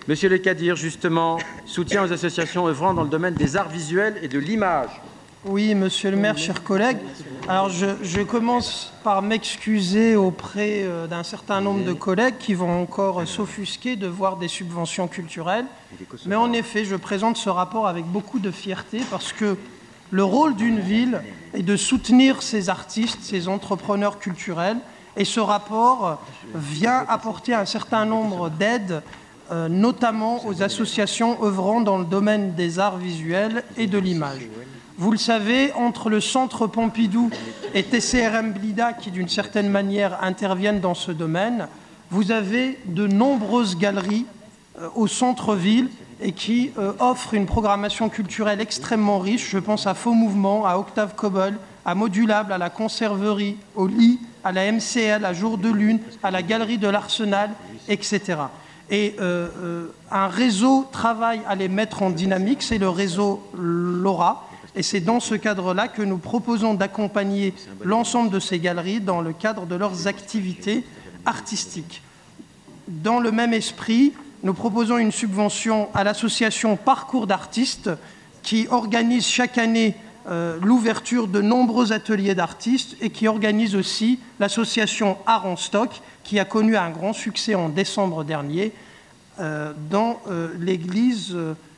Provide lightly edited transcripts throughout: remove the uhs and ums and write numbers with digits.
Monsieur Le Kadir, justement, soutien aux associations œuvrant dans le domaine des arts visuels et de l'image. Oui, monsieur le maire, chers collègues. Alors, je commence par m'excuser auprès d'un certain nombre de collègues qui vont encore s'offusquer de voir des subventions culturelles. Mais en effet, je présente ce rapport avec beaucoup de fierté parce que le rôle d'une ville est de soutenir ses artistes, ses entrepreneurs culturels. Et ce rapport vient apporter un certain nombre d'aides, notamment aux associations œuvrant dans le domaine des arts visuels et de l'image. Vous le savez, entre le Centre Pompidou et TCRM Blida, qui d'une certaine manière interviennent dans ce domaine, vous avez de nombreuses galeries au centre-ville et qui offrent une programmation culturelle extrêmement riche. Je pense à Faux Mouvement, à Octave Cobol, à Modulable, à la Conserverie, au Lit, à la MCL, à Jour de Lune, à la Galerie de l'Arsenal, etc. Et un réseau travaille à les mettre en dynamique, c'est le réseau LoRa. Et c'est dans ce cadre-là que nous proposons d'accompagner l'ensemble de ces galeries dans le cadre de leurs activités artistiques. Dans le même esprit, nous proposons une subvention à l'association Parcours d'artistes qui organise chaque année l'ouverture de nombreux ateliers d'artistes et qui organise aussi l'association Art en Stock qui a connu un grand succès en décembre dernier dans l'église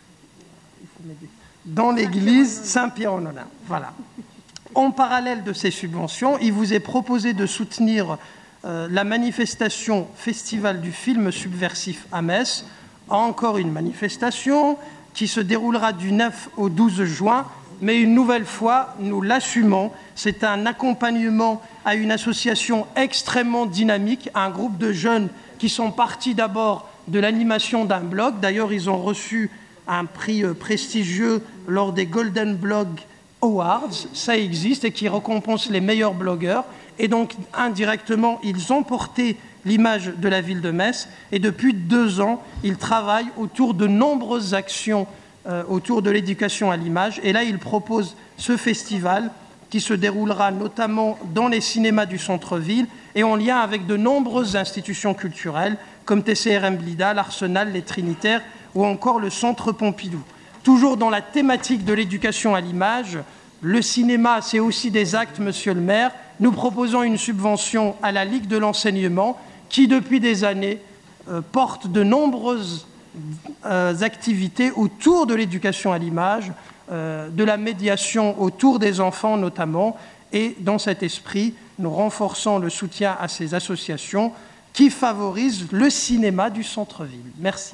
Saint-Pierre-en-Olin. Voilà. En parallèle de ces subventions, il vous est proposé de soutenir la manifestation Festival du film subversif à Metz, encore une manifestation qui se déroulera du 9 au 12 juin, mais une nouvelle fois, nous l'assumons. C'est un accompagnement à une association extrêmement dynamique, un groupe de jeunes qui sont partis d'abord de l'animation d'un blog. D'ailleurs, ils ont reçu un prix prestigieux lors des Golden Blog Awards, ça existe, et qui récompense les meilleurs blogueurs. Et donc, indirectement, ils ont porté l'image de la ville de Metz. Et depuis 2 ans, ils travaillent autour de nombreuses actions autour de l'éducation à l'image. Et là, ils proposent ce festival qui se déroulera notamment dans les cinémas du centre-ville et en lien avec de nombreuses institutions culturelles comme TCRM Blida, l'Arsenal, les Trinitaires ou encore le Centre Pompidou. Toujours dans la thématique de l'éducation à l'image, le cinéma, c'est aussi des actes, monsieur le maire. Nous proposons une subvention à la Ligue de l'enseignement qui, depuis des années, porte de nombreuses activités autour de l'éducation à l'image, de la médiation autour des enfants notamment. Et dans cet esprit, nous renforçons le soutien à ces associations qui favorisent le cinéma du centre-ville. Merci.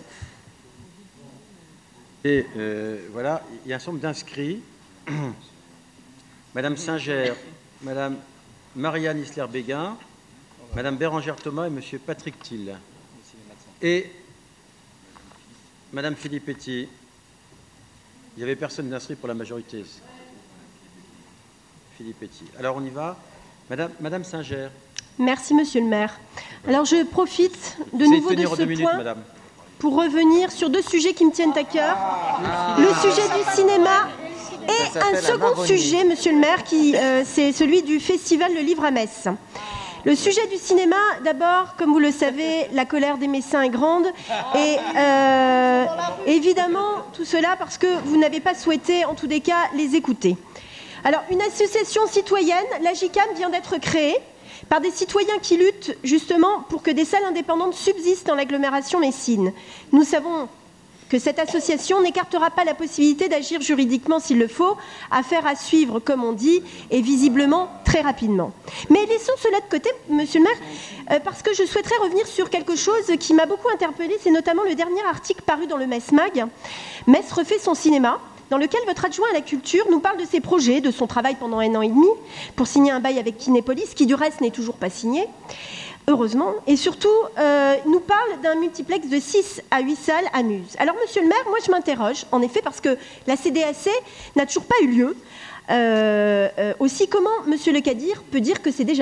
Et voilà, il y a un certain nombre d'inscrits. Madame Singer, Madame Marianne Isler-Béguin, Madame Bérangère Thomas et Monsieur Patrick Thiel. Et Madame Filippetti. Il n'y avait personne d'inscrit pour la majorité. Filippetti. Alors on y va. Madame Singer. Merci, Monsieur le maire. Alors je profite de nouveau de ce point pour revenir sur 2 sujets qui me tiennent à cœur. Le sujet du cinéma et un second sujet, Monsieur le maire, c'est celui du Festival Le Livre à Metz. Le sujet du cinéma, d'abord, comme vous le savez, la colère des Messins est grande. Et évidemment, tout cela parce que vous n'avez pas souhaité, en tous les cas, les écouter. Alors, une association citoyenne, la GICAM, vient d'être créée par des citoyens qui luttent justement pour que des salles indépendantes subsistent dans l'agglomération messine. Nous savons que cette association n'écartera pas la possibilité d'agir juridiquement s'il le faut, affaire à suivre, comme on dit, et visiblement très rapidement. Mais laissons cela de côté, monsieur le maire, parce que je souhaiterais revenir sur quelque chose qui m'a beaucoup interpellée, c'est notamment le dernier article paru dans le Metz Mag. Metz refait son cinéma, dans lequel votre adjoint à la culture nous parle de ses projets, de son travail pendant 1 an et demi, pour signer un bail avec Kinépolis, qui du reste n'est toujours pas signé. Heureusement, et surtout nous parle d'un multiplex de 6 à 8 salles à Muse. Alors, monsieur le maire, moi je m'interroge, en effet, parce que la CDAC n'a toujours pas eu lieu. Aussi, comment monsieur Le Kadir peut dire que c'est déjà fait ?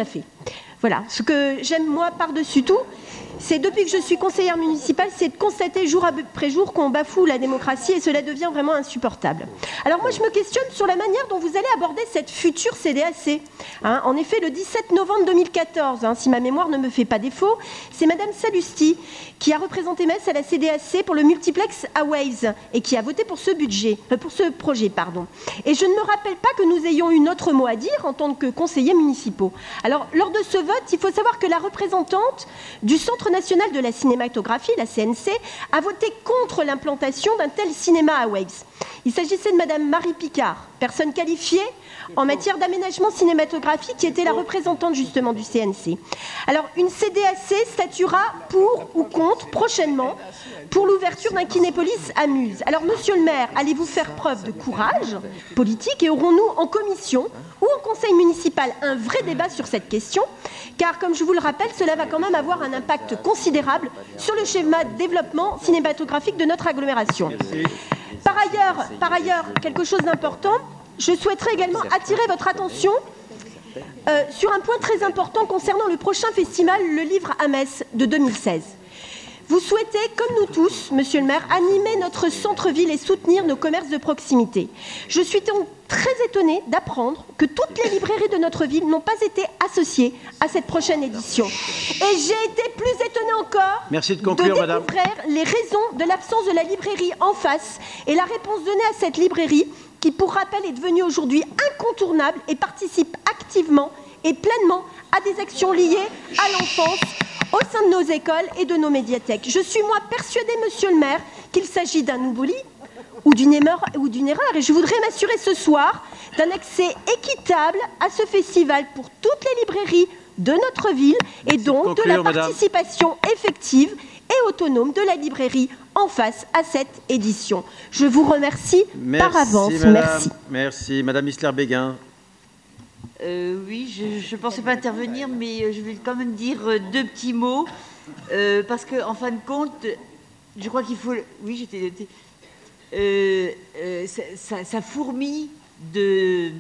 Voilà, ce que j'aime moi par-dessus tout, c'est depuis que je suis conseillère municipale, c'est de constater jour après jour qu'on bafoue la démocratie et cela devient vraiment insupportable. Alors moi je me questionne sur la manière dont vous allez aborder cette future CDAC. En effet, le 17 novembre 2014, si ma mémoire ne me fait pas défaut, c'est Madame Sallusti qui a représenté Metz à la CDAC pour le multiplex à Waze et qui a voté pour ce projet. Et je ne me rappelle pas que nous ayons eu notre mot à dire en tant que conseillers municipaux. Alors lors de ce vote, il faut savoir que la représentante du Centre national de la cinématographie, la CNC, a voté contre l'implantation d'un tel cinéma à Waze. Il s'agissait de Madame Marie Picard, personne qualifiée en matière d'aménagement cinématographique, qui était la représentante justement du CNC. Alors, une CDAC statuera pour ou contre prochainement pour l'ouverture d'un Kinépolis à Muse. Alors, monsieur le maire, allez-vous faire preuve de courage politique et aurons-nous en commission ou en conseil municipal un vrai débat sur cette question? Car, comme je vous le rappelle, cela va quand même avoir un impact considérable sur le schéma de développement cinématographique de notre agglomération. Par ailleurs, quelque chose d'important, je souhaiterais également attirer votre attention sur un point très important concernant le prochain festival Le Livre à Metz de 2016. Vous souhaitez, comme nous tous, monsieur le maire, animer notre centre-ville et soutenir nos commerces de proximité. Je suis donc très étonnée d'apprendre que toutes les librairies de notre ville n'ont pas été associées à cette prochaine édition. Et j'ai été plus étonnée encore de découvrir les raisons de l'absence de la librairie en face et la réponse donnée à cette librairie qui, pour rappel, est devenue aujourd'hui incontournable et participe activement et pleinement à des actions liées à l'enfance au sein de nos écoles et de nos médiathèques. Je suis, moi, persuadée, monsieur le maire, qu'il s'agit d'un oubli ou d'une erreur, et je voudrais m'assurer ce soir d'un accès équitable à ce festival pour toutes les librairies de notre ville et donc de la participation effective et autonome de la librairie en face à cette édition. Je vous remercie par avance. Merci. Merci. Madame Isler-Béguin. Oui, je ne pensais pas intervenir, mais je vais quand même dire deux petits mots, parce qu'en fin de compte, je crois qu'il faut... Oui, j'étais notée. Ça fourmille de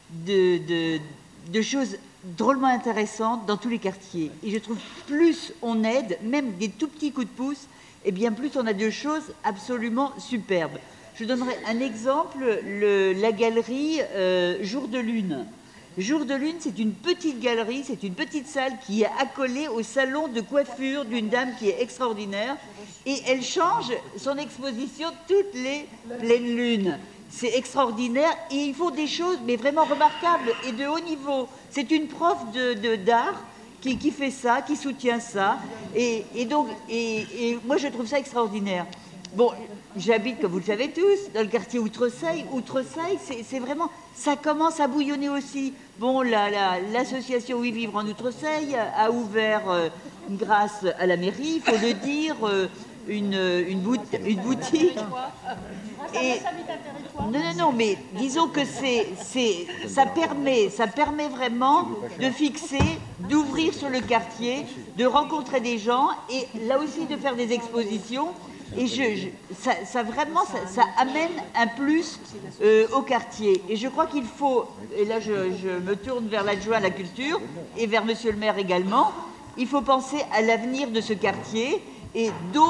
choses drôlement intéressantes dans tous les quartiers. Et je trouve plus on aide, même des tout petits coups de pouce, et bien plus on a de choses absolument superbes. Je donnerai un exemple, la galerie Jour de Lune. Jour de Lune, c'est une petite galerie, c'est une petite salle qui est accolée au salon de coiffure d'une dame qui est extraordinaire. Et elle change son exposition toutes les pleines lunes. C'est extraordinaire et ils font des choses mais vraiment remarquables et de haut niveau. C'est une prof d'art qui fait ça, qui soutient ça. Et donc moi, je trouve ça extraordinaire. Bon, j'habite, comme vous le savez tous, dans le quartier Outreseille. Outreseille, c'est vraiment... Ça commence à bouillonner aussi. Bon, l'association Oui Vivre en Outreseille a ouvert, grâce à la mairie, il faut le dire, une boutique. Et... Non, mais disons que ça permet vraiment de fixer, d'ouvrir sur le quartier, de rencontrer des gens et là aussi de faire des expositions. Et ça amène un plus au quartier. Et je crois qu'il faut, et là je me tourne vers l'adjoint à la culture et vers monsieur le maire également, il faut penser à l'avenir de ce quartier. Et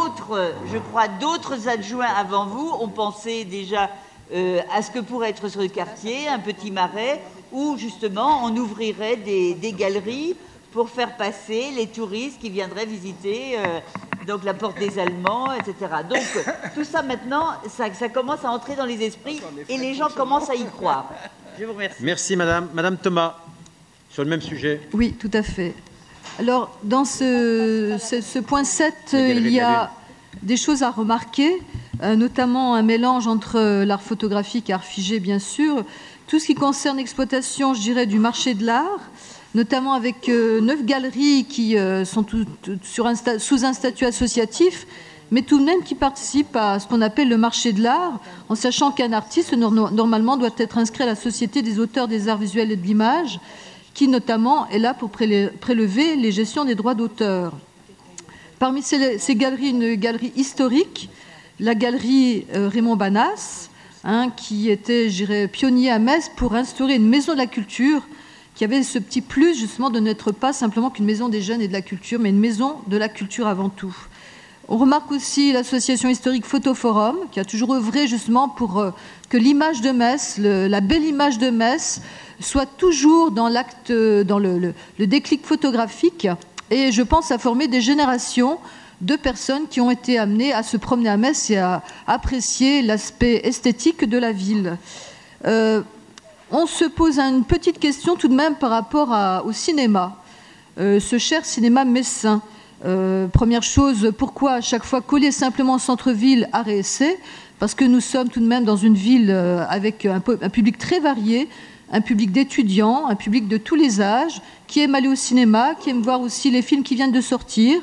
d'autres adjoints avant vous ont pensé déjà à ce que pourrait être ce quartier, un petit marais, où justement on ouvrirait des galeries pour faire passer les touristes qui viendraient visiter donc la porte des Allemands, etc. Donc tout ça maintenant, ça commence à entrer dans les esprits et les gens commencent à y croire. Je vous remercie. Merci madame. Madame Thomas, sur le même sujet. Oui, tout à fait. Alors, dans ce point 7, il y a des choses à remarquer, notamment un mélange entre l'art photographique et art figé, bien sûr. Tout ce qui concerne l'exploitation, je dirais, du marché de l'art, notamment avec 9 galeries qui sont sous un statut associatif, mais tout de même qui participent à ce qu'on appelle le marché de l'art, en sachant qu'un artiste, normalement, doit être inscrit à la Société des auteurs des arts visuels et de l'image, qui notamment est là pour prélever les gestions des droits d'auteur. Parmi ces galeries, une galerie historique, la galerie Raymond Banas, qui était, je dirais, pionnier à Metz pour instaurer une maison de la culture qui avait ce petit plus justement de n'être pas simplement qu'une maison des jeunes et de la culture, mais une maison de la culture avant tout. On remarque aussi l'association historique Photoforum, qui a toujours œuvré justement pour que l'image de Metz, la belle image de Metz, soit toujours dans l'acte, dans le déclic photographique. Et je pense à former des générations de personnes qui ont été amenées à se promener à Metz et à apprécier l'aspect esthétique de la ville. On se pose une petite question tout de même par rapport au cinéma, ce cher cinéma messin. Première chose, pourquoi à chaque fois coller simplement au centre-ville à Réessé? Parce que nous sommes tout de même dans une ville avec un public très varié, un public d'étudiants, un public de tous les âges, qui aime aller au cinéma, qui aime voir aussi les films qui viennent de sortir.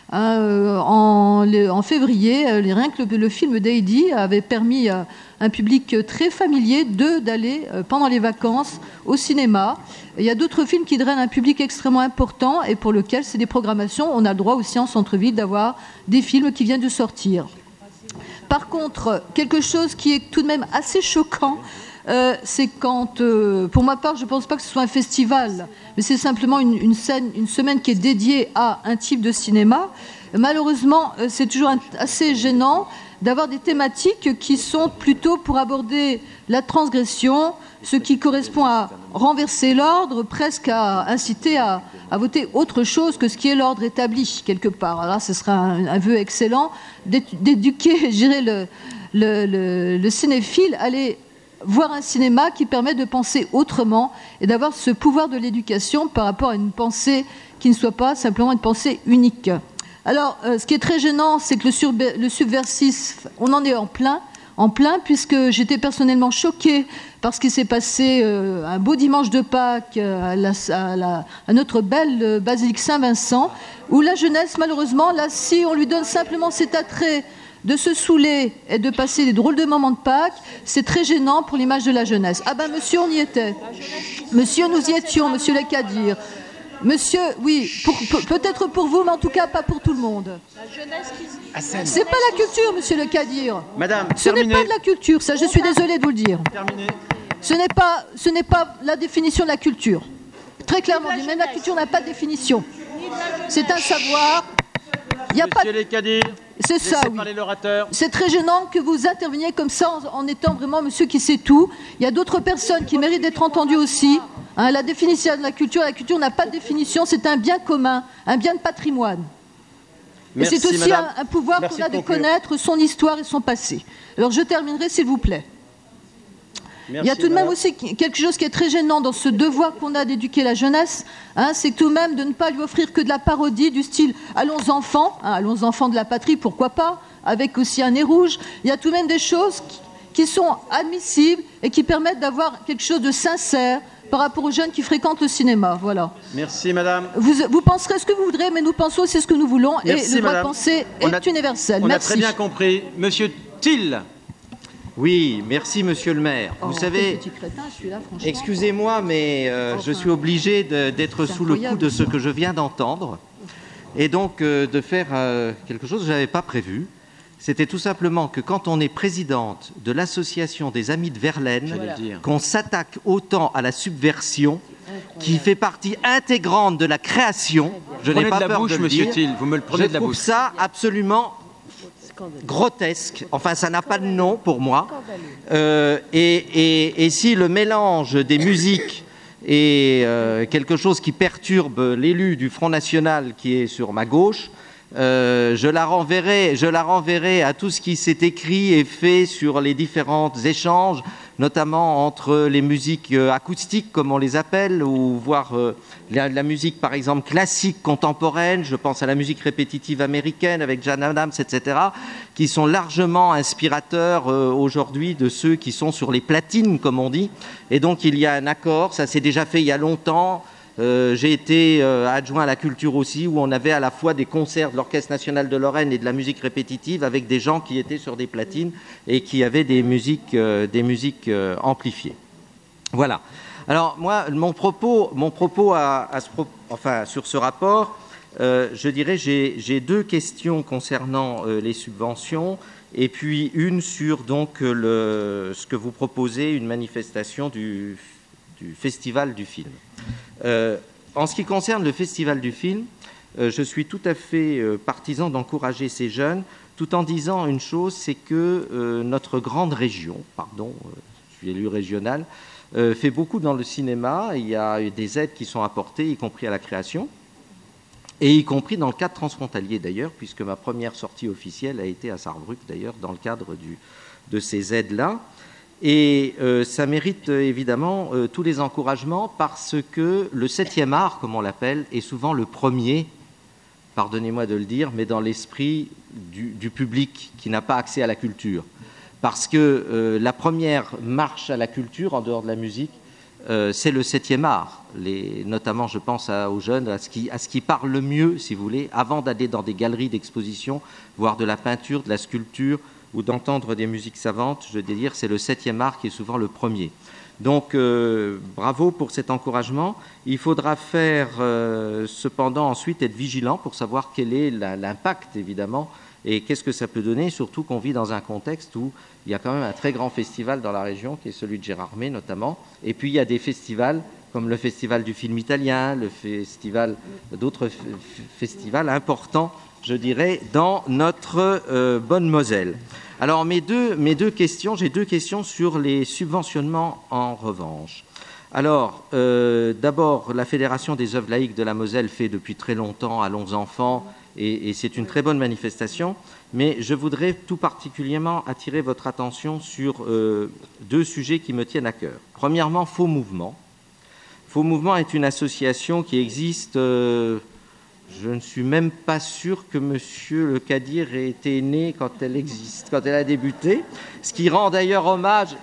En février, rien que le film d'Heidi avait permis à un public très familier d'aller pendant les vacances au cinéma. Il y a d'autres films qui drainent un public extrêmement important et pour lequel c'est des programmations. On a le droit aussi en centre-ville d'avoir des films qui viennent de sortir. Par contre, quelque chose qui est tout de même assez choquant, c'est quand, pour ma part, je ne pense pas que ce soit un festival, mais c'est simplement une semaine qui est dédiée à un type de cinéma. Malheureusement, c'est toujours assez gênant d'avoir des thématiques qui sont plutôt pour aborder la transgression, ce qui correspond à renverser l'ordre, presque à inciter à voter autre chose que ce qui est l'ordre établi, quelque part. Alors là, ce sera un vœu excellent d'éduquer, je dirais, le cinéphile à aller voir un cinéma qui permet de penser autrement et d'avoir ce pouvoir de l'éducation par rapport à une pensée qui ne soit pas simplement une pensée unique. Alors, ce qui est très gênant, c'est que le subversif, on en est en plein, puisque j'étais personnellement choquée par ce qui s'est passé un beau dimanche de Pâques à notre belle basilique Saint-Vincent, où la jeunesse, malheureusement, là, si on lui donne simplement cet attrait de se saouler et de passer des drôles de moments de Pâques, c'est très gênant pour l'image de la jeunesse. Ah ben, monsieur, on y était. Monsieur, nous y étions, monsieur Le Cadir. Monsieur, oui, peut-être pour vous, mais en tout cas pas pour tout le monde. C'est pas la culture, monsieur Le Cadir. Madame, ce n'est pas de la culture, ça, je suis désolée de vous le dire. Terminé. Ce n'est pas la définition de la culture. Très clairement, même la culture n'a pas de définition. C'est un savoir. Il y a Monsieur Le Cadir. C'est ça, oui. C'est très gênant que vous interveniez comme ça en étant vraiment monsieur qui sait tout. Il y a d'autres personnes qui méritent d'être entendues aussi. La définition de la culture n'a pas de définition, c'est un bien commun, un bien de patrimoine. Merci, et c'est aussi un pouvoir qu'on a de connaître son histoire et son passé. Alors je terminerai s'il vous plaît. Merci, il y a tout de même aussi quelque chose qui est très gênant dans ce devoir qu'on a d'éduquer la jeunesse, c'est tout de même de ne pas lui offrir que de la parodie du style « Allons enfants », allons enfants de la patrie, pourquoi pas, avec aussi un nez rouge. Il y a tout de même des choses qui sont admissibles et qui permettent d'avoir quelque chose de sincère par rapport aux jeunes qui fréquentent le cinéma. Voilà. Merci, madame. Vous penserez ce que vous voudrez, mais nous pensons aussi ce que nous voulons. Merci, et le droit de penser est universel. On Merci. a très bien compris. Monsieur Thill. Oui, merci Monsieur le maire. Vous savez, excusez-moi, mais je suis obligé d'être sous le coup de ce que je viens d'entendre et donc de faire quelque chose que je n'avais pas prévu. C'était tout simplement que quand on est présidente de l'association des Amis de Verlaine, qu'on s'attaque autant à la subversion, qui fait partie intégrante de la création, je n'ai pas peur de le dire, vous me le prenez de la bouche. Je trouve ça absolument grotesque. Enfin, ça n'a pas de nom pour moi. Et si le mélange des musiques est quelque chose qui perturbe l'élu du Front National qui est sur ma gauche, je la renverrai à tout ce qui s'est écrit et fait sur les différents échanges, notamment entre les musiques acoustiques, comme on les appelle, ou voire la musique, par exemple, classique contemporaine. Je pense à la musique répétitive américaine avec Jane Addams, etc., qui sont largement inspirateurs aujourd'hui de ceux qui sont sur les platines, comme on dit. Et donc, il y a un accord. Ça s'est déjà fait il y a longtemps. J'ai été adjoint à la culture aussi, où on avait à la fois des concerts de l'Orchestre National de Lorraine et de la musique répétitive avec des gens qui étaient sur des platines et qui avaient des musiques amplifiées. Voilà. Alors moi, mon propos sur ce rapport, je dirais, j'ai deux questions concernant les subventions et puis une sur donc ce que vous proposez, une manifestation du Festival du film. En ce qui concerne le Festival du film, je suis tout à fait partisan d'encourager ces jeunes, tout en disant une chose, c'est que notre grande région, je suis élu régional, fait beaucoup dans le cinéma. Il y a des aides qui sont apportées, y compris à la création, et y compris dans le cadre transfrontalier d'ailleurs, puisque ma première sortie officielle a été à Sarrebruck d'ailleurs, dans le cadre de ces aides-là. Et ça mérite évidemment tous les encouragements, parce que le 7e art, comme on l'appelle, est souvent le premier, pardonnez-moi de le dire, mais dans l'esprit du public qui n'a pas accès à la culture. Parce que la première marche à la culture, en dehors de la musique, c'est le 7e art. Notamment, je pense aux jeunes, à ce qui parle le mieux, si vous voulez, avant d'aller dans des galeries d'exposition, voir de la peinture, de la sculpture, ou d'entendre des musiques savantes. Je veux dire, c'est le 7e art qui est souvent le premier. Donc, bravo pour cet encouragement. Il faudra faire, cependant, ensuite être vigilant pour savoir quel est l'impact, évidemment, et qu'est-ce que ça peut donner, surtout qu'on vit dans un contexte où il y a quand même un très grand festival dans la région, qui est celui de Gérardmer notamment, et puis il y a des festivals comme le Festival du film italien, d'autres festivals importants, je dirais, dans notre bonne Moselle. Alors, j'ai deux questions sur les subventionnements en revanche. Alors, d'abord, la Fédération des œuvres laïques de la Moselle fait depuis très longtemps Allons enfants, et c'est une très bonne manifestation, mais je voudrais tout particulièrement attirer votre attention sur deux sujets qui me tiennent à cœur. Premièrement, Faux Mouvement. Faux Mouvement est une association qui existe, je ne suis même pas sûr que Monsieur Le Kadir ait été né quand elle a débuté, ce qui rend d'ailleurs hommage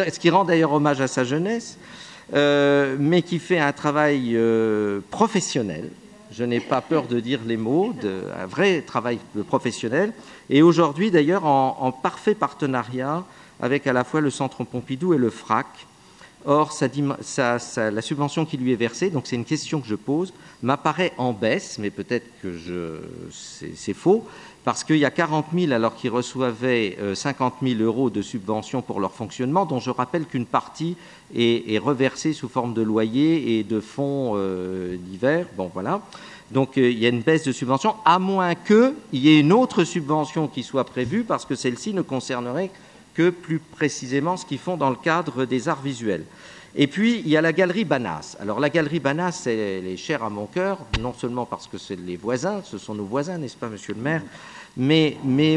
à sa jeunesse, mais qui fait un travail professionnel. Je n'ai pas peur de dire les mots, un vrai travail professionnel, et aujourd'hui d'ailleurs en parfait partenariat avec à la fois le Centre Pompidou et le FRAC. Or, la subvention qui lui est versée, donc c'est une question que je pose, m'apparaît en baisse, mais peut-être que c'est faux, parce qu'il y a 40 000 alors qu'ils recevaient 50 000 euros de subvention pour leur fonctionnement, dont je rappelle qu'une partie est reversée sous forme de loyer et de fonds divers. Bon, voilà. Donc il y a une baisse de subvention, à moins qu'il y ait une autre subvention qui soit prévue, parce que celle-ci ne concernerait que plus précisément ce qu'ils font dans le cadre des arts visuels. Et puis, il y a la Galerie Banas. Alors, la Galerie Banas, elle est chère à mon cœur, non seulement parce que c'est les voisins, ce sont nos voisins, n'est-ce pas, monsieur le maire, mais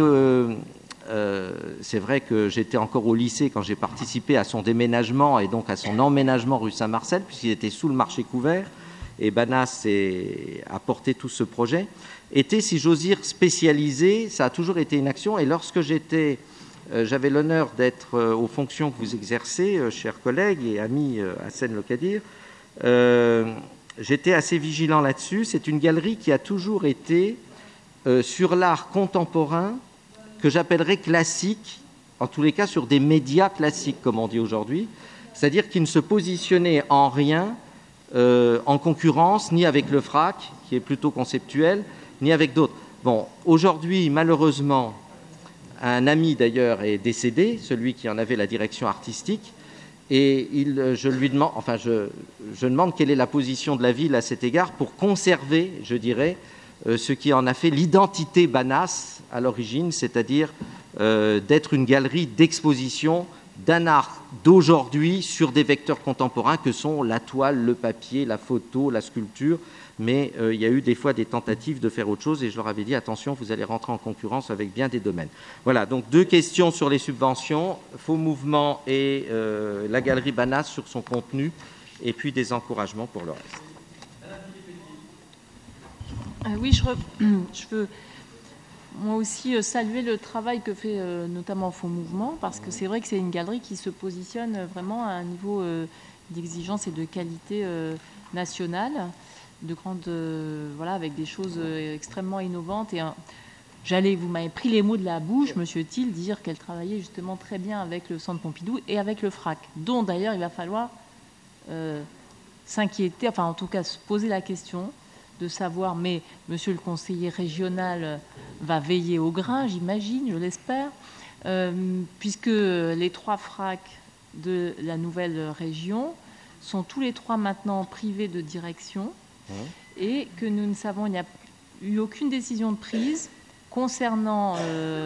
c'est vrai que j'étais encore au lycée quand j'ai participé à son déménagement et donc à son emménagement rue Saint-Marcel, puisqu'il était sous le marché couvert, et Banas a porté tout ce projet, était, si j'ose dire, spécialisé. Ça a toujours été une action, et lorsque j'avais l'honneur d'être aux fonctions que vous exercez, chers collègues et amis Hassen Le Kadir, j'étais assez vigilant là-dessus. C'est une galerie qui a toujours été sur l'art contemporain, que j'appellerais classique, en tous les cas sur des médias classiques, comme on dit aujourd'hui, c'est-à-dire qui ne se positionnait en rien en concurrence, ni avec le FRAC, qui est plutôt conceptuel, ni avec d'autres. Bon, aujourd'hui, malheureusement, un ami d'ailleurs est décédé, celui qui en avait la direction artistique, et je demande quelle est la position de la ville à cet égard pour conserver, je dirais, ce qui en a fait l'identité Banas à l'origine, c'est-à-dire d'être une galerie d'exposition d'un art d'aujourd'hui sur des vecteurs contemporains que sont la toile, le papier, la photo, la sculpture. Mais il y a eu des fois des tentatives de faire autre chose, et je leur avais dit attention, vous allez rentrer en concurrence avec bien des domaines. Voilà, donc deux questions sur les subventions, Faux Mouvement et la Galerie Banas sur son contenu, et puis des encouragements pour le reste. Oui, je veux moi aussi saluer le travail que fait notamment Faux Mouvement, parce que c'est vrai que c'est une galerie qui se positionne vraiment à un niveau d'exigence et de qualité nationale, avec des choses extrêmement innovantes. Et vous m'avez pris les mots de la bouche, monsieur Thiel, dire qu'elle travaillait justement très bien avec le Centre Pompidou et avec le FRAC, dont d'ailleurs il va falloir s'inquiéter, enfin en tout cas se poser la question de savoir, mais monsieur le conseiller régional va veiller au grain, j'imagine, je l'espère, puisque les 3 FRAC de la nouvelle région sont tous les 3 maintenant privés de direction et que nous ne savons, il n'y a eu aucune décision de prise concernant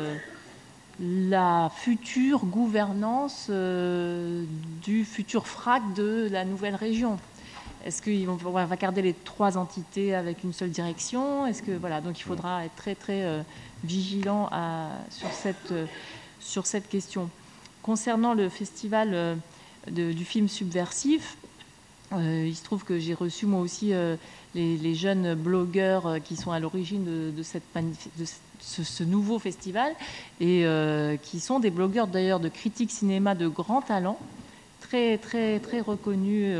la future gouvernance du futur FRAC de la nouvelle région. Est-ce qu'on va garder les 3 entités avec une seule direction? Voilà, donc il faudra être très très vigilant sur cette question. Concernant le festival du film subversif, il se trouve que j'ai reçu moi aussi les jeunes blogueurs qui sont à l'origine de ce nouveau festival et qui sont des blogueurs d'ailleurs de critique cinéma de grand talent, très très très reconnus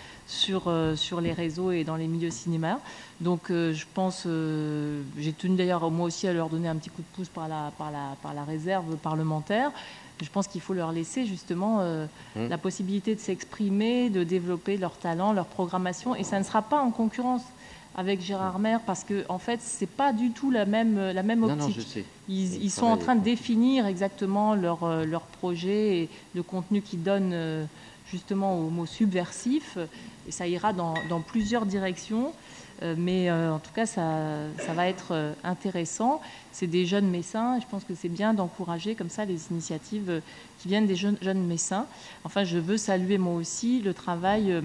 sur les réseaux et dans les milieux cinéma. Donc je pense, j'ai tenu d'ailleurs moi aussi à leur donner un petit coup de pouce par la réserve parlementaire. Je pense qu'il faut leur laisser justement la possibilité de s'exprimer, de développer leur talent, leur programmation, et ça ne sera pas en concurrence avec Gérard Maire parce que en fait c'est pas du tout la même optique. Non, je sais. Ils sont en train de définir exactement leur projet et le contenu qu'ils donnent justement au mot subversif, et ça ira dans plusieurs directions. Mais en tout cas, ça va être intéressant. C'est des jeunes Messins. Je pense que c'est bien d'encourager comme ça les initiatives qui viennent des jeunes Messins. Enfin, je veux saluer moi aussi le travail,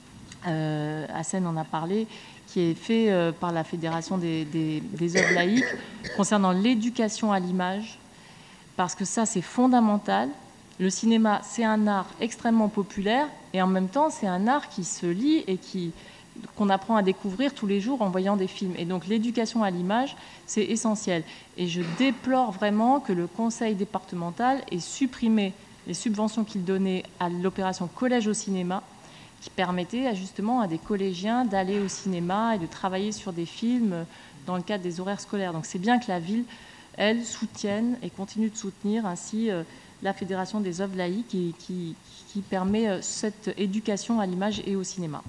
Hassen en a parlé, qui est fait par la Fédération des œuvres laïques concernant l'éducation à l'image, parce que ça, c'est fondamental. Le cinéma, c'est un art extrêmement populaire et en même temps, c'est un art qui se lit et qu'on apprend à découvrir tous les jours en voyant des films. Et donc l'éducation à l'image, c'est essentiel. Et je déplore vraiment que le conseil départemental ait supprimé les subventions qu'il donnait à l'opération Collège au cinéma, qui permettait justement à des collégiens d'aller au cinéma et de travailler sur des films dans le cadre des horaires scolaires. Donc c'est bien que la ville, elle, soutienne et continue de soutenir ainsi la Fédération des œuvres laïques qui permet cette éducation à l'image et au cinéma.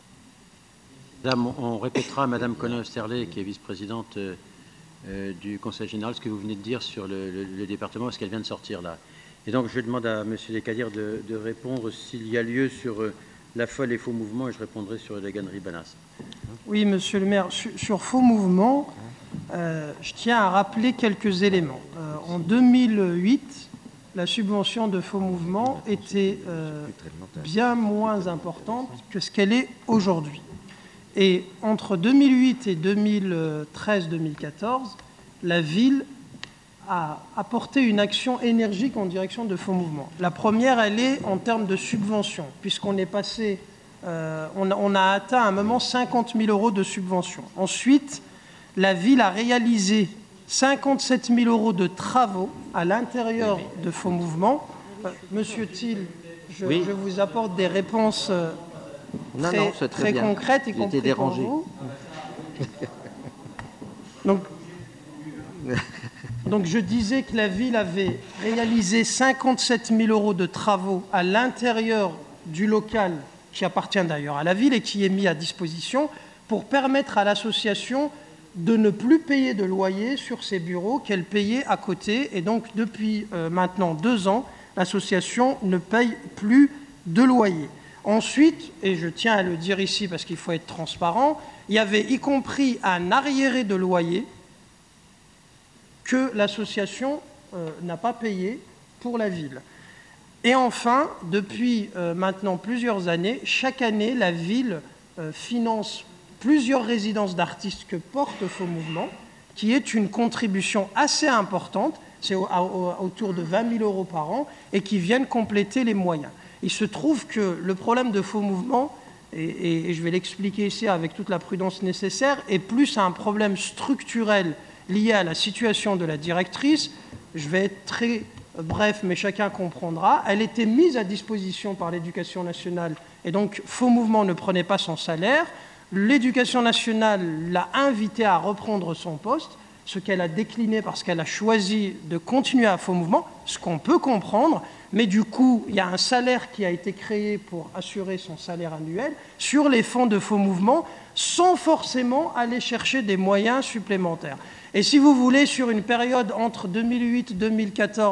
Madame, on répétera à Madame Colin-Oesterlé, qui est vice-présidente du Conseil général, ce que vous venez de dire sur le département, parce qu'elle vient de sortir là. Et donc, je demande à Monsieur Descadirs de répondre s'il y a lieu sur la folle et faux mouvements, et je répondrai sur les Ganneries Banas. Oui, Monsieur le maire, sur faux mouvements, je tiens à rappeler quelques éléments. En 2008, la subvention de faux mouvements était bien moins importante que ce qu'elle est aujourd'hui. Et entre 2008 et 2013-2014, la ville a apporté une action énergique en direction de faux mouvements. La première, elle est en termes de subventions, puisqu'on est passé, on a atteint à un moment 50 000 euros de subventions. Ensuite, la ville a réalisé 57 000 euros de travaux à l'intérieur de faux mouvements. Monsieur Thiel, je vous apporte des réponses très concrète y compris pour vous. Donc je disais que la ville avait réalisé 57 000 euros de travaux à l'intérieur du local qui appartient d'ailleurs à la ville et qui est mis à disposition pour permettre à l'association de ne plus payer de loyer sur ses bureaux qu'elle payait à côté. Et donc depuis maintenant 2 ans, l'association ne paye plus de loyer. Ensuite, et je tiens à le dire ici parce qu'il faut être transparent, il y avait y compris un arriéré de loyer que l'association n'a pas payé pour la ville. Et enfin, depuis maintenant plusieurs années, chaque année, la ville finance plusieurs résidences d'artistes que porte Faux Mouvement, qui est une contribution assez importante, c'est autour de 20 000 euros par an, et qui viennent compléter les moyens. Il se trouve que le problème de Faux Mouvement, et je vais l'expliquer ici avec toute la prudence nécessaire, est plus un problème structurel lié à la situation de la directrice. Je vais être très bref, mais chacun comprendra. Elle était mise à disposition par l'Éducation nationale, et donc Faux Mouvement ne prenait pas son salaire. L'Éducation nationale l'a invitée à reprendre son poste, ce qu'elle a décliné parce qu'elle a choisi de continuer à Faux Mouvement, ce qu'on peut comprendre. Mais du coup, il y a un salaire qui a été créé pour assurer son salaire annuel sur les fonds de Faux Mouvement, sans forcément aller chercher des moyens supplémentaires. Et si vous voulez, sur une période entre 2008 et 2014,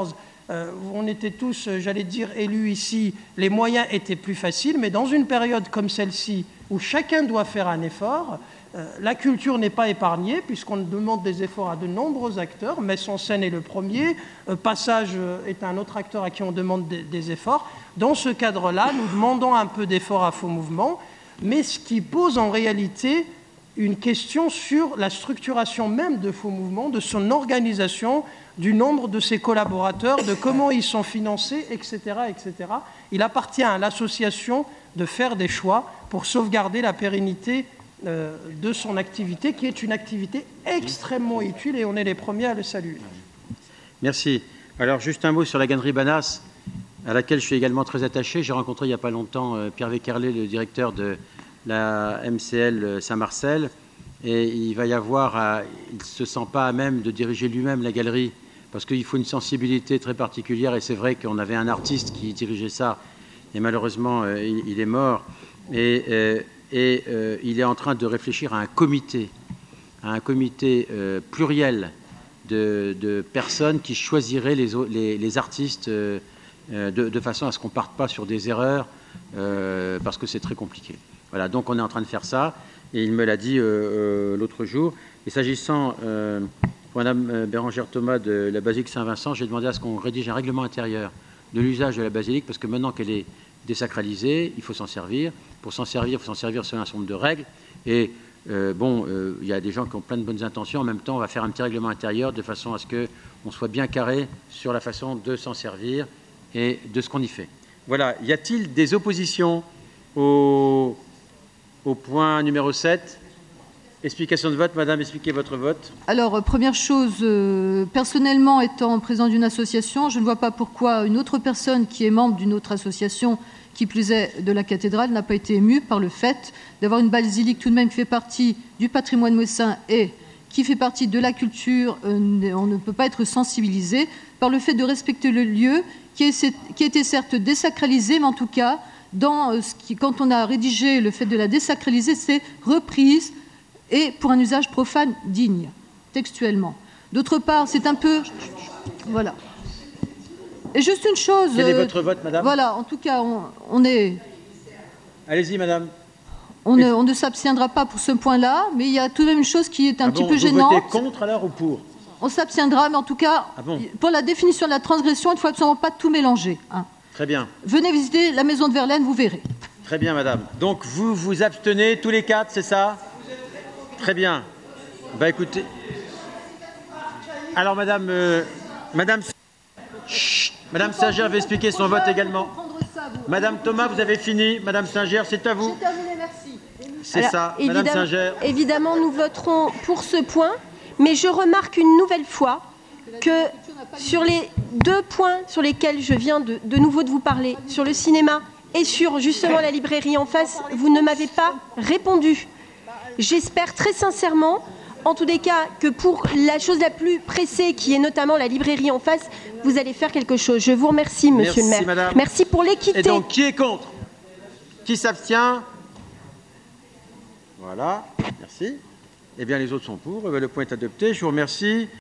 On était tous, j'allais dire, élus ici, les moyens étaient plus faciles, mais dans une période comme celle-ci, où chacun doit faire un effort, la culture n'est pas épargnée, puisqu'on demande des efforts à de nombreux acteurs. Metz en scène est le premier, Passage est un autre acteur à qui on demande des efforts. Dans ce cadre-là, nous demandons un peu d'efforts à Faux Mouvement, mais ce qui pose en réalité une question sur la structuration même de Faux Mouvement, de son organisation, du nombre de ses collaborateurs, de comment ils sont financés, etc., etc. Il appartient à l'association de faire des choix pour sauvegarder la pérennité de son activité, qui est une activité extrêmement utile, et on est les premiers à le saluer. Merci. Alors, juste un mot sur la Galerie Banas, à laquelle je suis également très attaché. J'ai rencontré il n'y a pas longtemps Pierre Vécarlet, le directeur de la MCL Saint-Marcel, et il va y avoir, il ne se sent pas à même de diriger lui-même la galerie, parce qu'il faut une sensibilité très particulière, et c'est vrai qu'on avait un artiste qui dirigeait ça, et malheureusement, il est mort, et il est en train de réfléchir à un comité pluriel de personnes qui choisiraient les artistes de façon à ce qu'on ne parte pas sur des erreurs, parce que c'est très compliqué. Voilà, donc on est en train de faire ça, et il me l'a dit l'autre jour. Et s'agissant pour Mme Bérangère Thomas de la basilique Saint-Vincent, j'ai demandé à ce qu'on rédige un règlement intérieur de l'usage de la basilique, parce que maintenant qu'elle est désacralisée, il faut s'en servir. Pour s'en servir, il faut s'en servir selon un certain nombre de règles. Et il y a des gens qui ont plein de bonnes intentions. En même temps, on va faire un petit règlement intérieur de façon à ce qu'on soit bien carré sur la façon de s'en servir et de ce qu'on y fait. Voilà. Y a-t-il des oppositions au point numéro 7 ? Explication de vote. Madame, expliquez votre vote. Alors, première chose, personnellement, étant président d'une association, je ne vois pas pourquoi une autre personne qui est membre d'une autre association, qui plus est de la cathédrale, n'a pas été émue par le fait d'avoir une basilique tout de même qui fait partie du patrimoine messin et qui fait partie de la culture. On ne peut pas être sensibilisé par le fait de respecter le lieu qui était certes désacralisé, mais en tout cas, quand on a rédigé le fait de la désacraliser, c'est reprise et pour un usage profane digne, textuellement. D'autre part, c'est un peu... Voilà. Et juste une chose... Quel est votre vote, madame ? Voilà, en tout cas, on est... Allez-y, madame. On ne s'abstiendra pas pour ce point-là, mais il y a tout de même une chose qui est un petit peu gênante. Vous votez contre alors ou pour ? On s'abstiendra, mais en tout cas, pour la définition de la transgression, il ne faut absolument pas tout mélanger. Hein. Très bien. Venez visiter la maison de Verlaine, vous verrez. Très bien, madame. Donc, vous vous abstenez tous les quatre, c'est ça ? Très bien. Écoutez. Alors, madame Singer va expliquer son vote également. Madame Thomas, vous avez fini. Madame Singer, c'est à vous. J'ai terminé, merci. C'est ça, madame Singer. Évidemment, nous voterons pour ce point, mais je remarque une nouvelle fois que sur les 2 points sur lesquels je viens de nouveau de vous parler, sur le cinéma et sur justement la librairie en face, vous ne m'avez pas répondu. J'espère très sincèrement, en tous les cas, que pour la chose la plus pressée, qui est notamment la librairie en face, vous allez faire quelque chose. Je vous remercie, monsieur le maire. Madame. Merci pour l'équité. Et donc, qui est contre ? Qui s'abstient ? Voilà, merci. Eh bien, les autres sont pour. Le point est adopté. Je vous remercie.